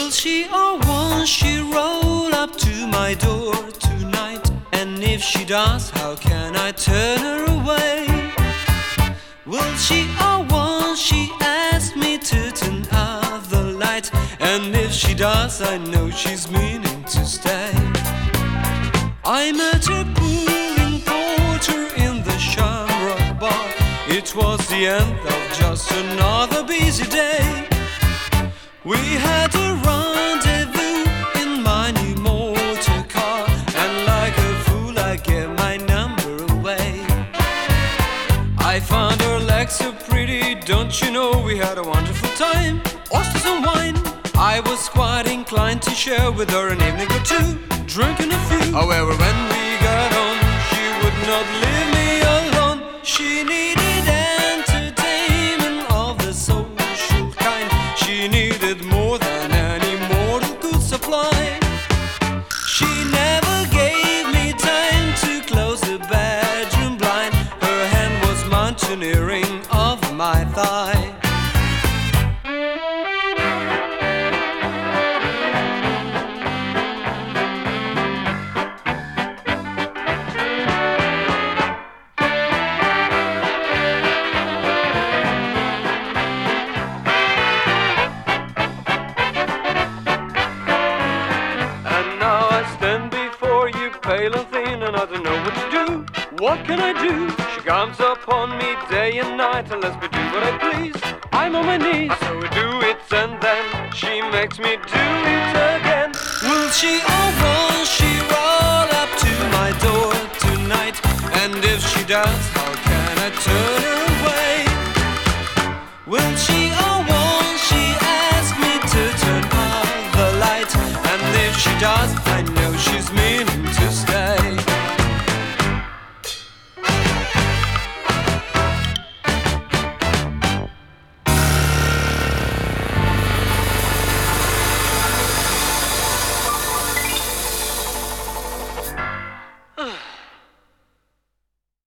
Will she or won't she roll up to my door tonight? And if she does, how can I turn her away? Will she or won't she ask me to turn out the light? And if she does, I know she's meaning to stay. I met her pouring porter in the Shamrock Bar. It was the end of just another busy day. We had a rendezvous in my new motor car, and like a fool I gave my number away. I found her legs so pretty, don't you know we had a wonderful time. Oysters and wine, I was quite inclined to share with her an evening or two, drinking a few. However, when we got home, she would not leave me alone. She needed entertainment of the social kind. She needed more than any mortal could supply. She never gave me time to close the bedroom blind. Her hand was mountaineering over my thigh. Pale and thin and I don't know what to do. What can I do? She comes upon me day and night and lets me do what I please. I'm on my knees, so we do it and then she makes me do it again. Will she or won't she roll up to my door tonight? And if she does, how can I turn